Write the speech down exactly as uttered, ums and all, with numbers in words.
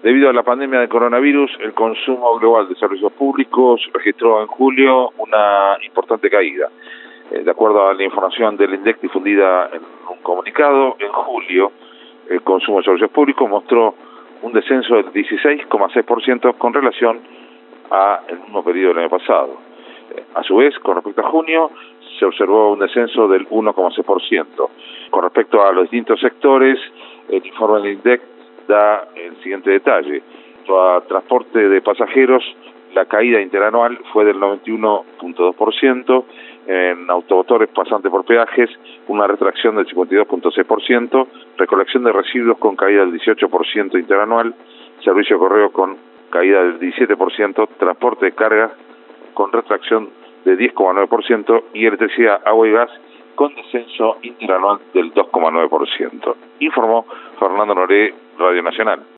Debido a la pandemia de coronavirus, el consumo global de servicios públicos registró en julio una importante caída. De acuerdo a la información del INDEC difundida en un comunicado, en julio el consumo de servicios públicos mostró un descenso del dieciséis coma seis por ciento con relación al mismo periodo del año pasado. A su vez, con respecto a junio, se observó un descenso del uno coma seis por ciento. Con respecto a los distintos sectores, el informe del INDEC da el siguiente detalle. A transporte de pasajeros, la caída interanual fue del noventa y uno punto dos por ciento, en automotores pasantes por peajes, una retracción del cincuenta y dos punto seis por ciento, recolección de residuos con caída del dieciocho por ciento interanual, servicio de correo con caída del diecisiete por ciento, transporte de carga con retracción de diez coma nueve por ciento y electricidad, agua y gas con descenso interanual del dos coma nueve por ciento. Informó Fernando Noré, Radio Nacional.